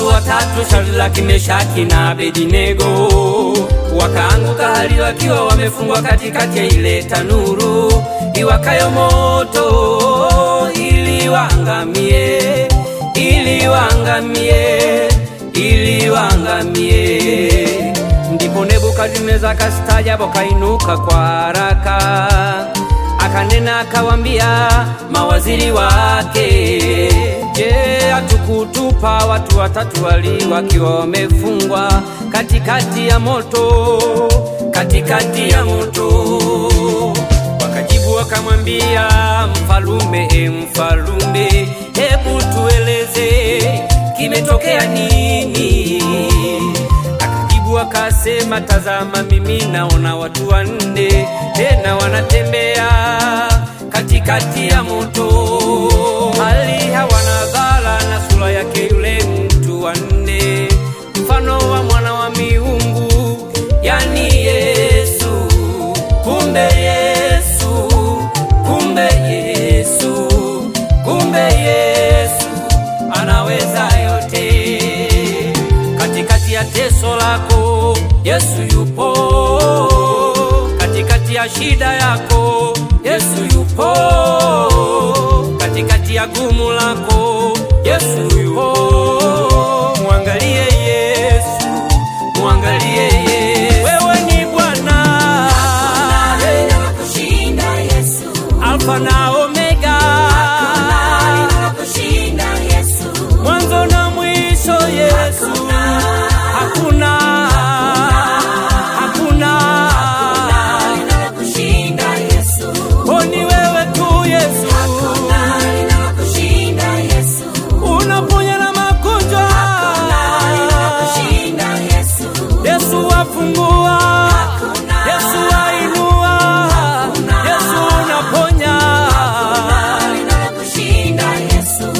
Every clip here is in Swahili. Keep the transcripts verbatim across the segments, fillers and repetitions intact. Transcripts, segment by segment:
Watu watatu Shadraka, Meshaki na Abednego wakaanguka hali wakiwa wamefungwa katikati ya ile tanuru iwakayo moto, ili waangamie, ili waangamie, ili waangamie. Ndipo Nebukadneza akastaajabu, akainuka kwa haraka, akanena akawaambia mawaziri wake, je, hatukutupa watu watatu wali wakiwa wamefungwa katikati ya moto, katikati ya moto? Wakajibu wakamwambia mfalume, e mfalume, hebu tueleze kimetokea nini? Akajibu akasema, tazama, mimi naona watu wanne tena wanatembea katikati ya moto, hali hawana dhala na sura yake yule mtu wanne mfano wa mwana wa miungu, yani Yesu. Kumbe Yesu, kumbe Yesu, kumbe Yesu anaweza yote. Katikati ya teso lako Yesu yupo, katikati ya shida yako Yesu yupo, katikati ya gumu lako Yesu yupo. Muangalie Yesu, muangalie Yesu. Wewe ni Bwana, hakuna kushinda Yesu. Alfa na Omega, hakuna kushinda Yesu. Mwanzo na mwisho Yesu, hakuna, hakuna, hakuna kushinda Yesu. Ni wewe tu Yesu, hakuna kushinda Yesu. Unaponya na magonjwa, hakuna kushinda Yesu. Yesu afungua, Yesu ainua, Yesu unaponya, hakuna kushinda Yesu.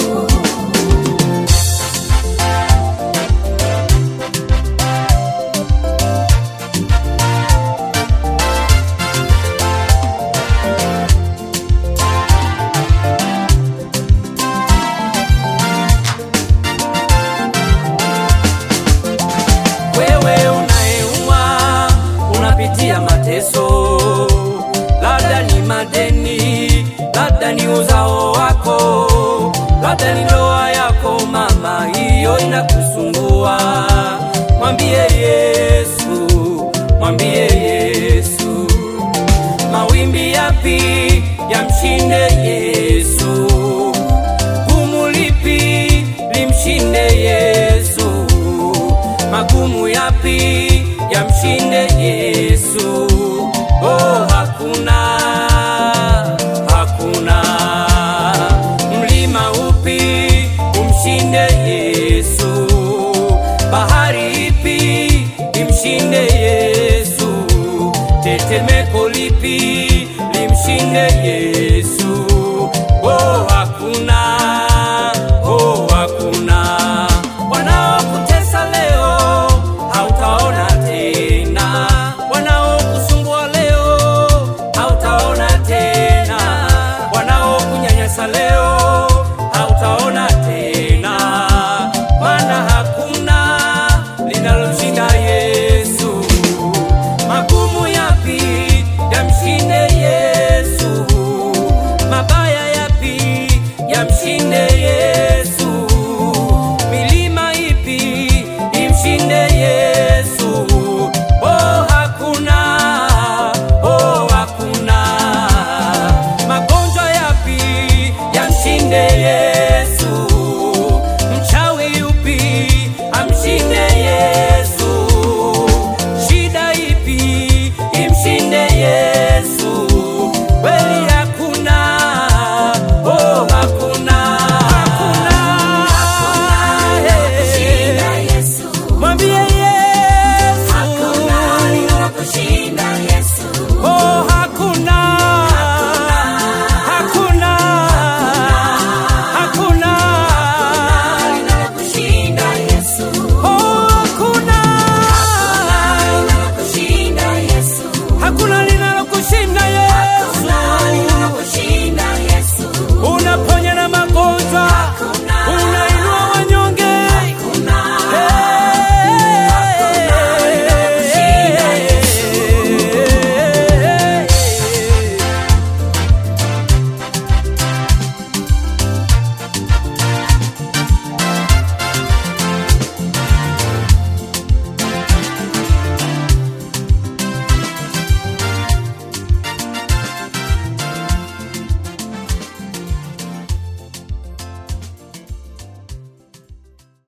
Wewe unayeumwa, unapitia mateso, labda ni madeni, labda ni uzao wako, labda ni ndoa yako mama, hiyo inakusumbua. Mwambie Yesu, mwambie Yesu. Mawimbi yapi yamshinde Yesu? Gumu lipi limshinde Yesu? Magumu yapi yamshinde Yesu? Oh, hakuna, hakuna. Mlima upi umshinde Yesu? Bahari ipi imshinde Yesu? Tetemeko lipi limshinde Yesu? Oh, hakuna.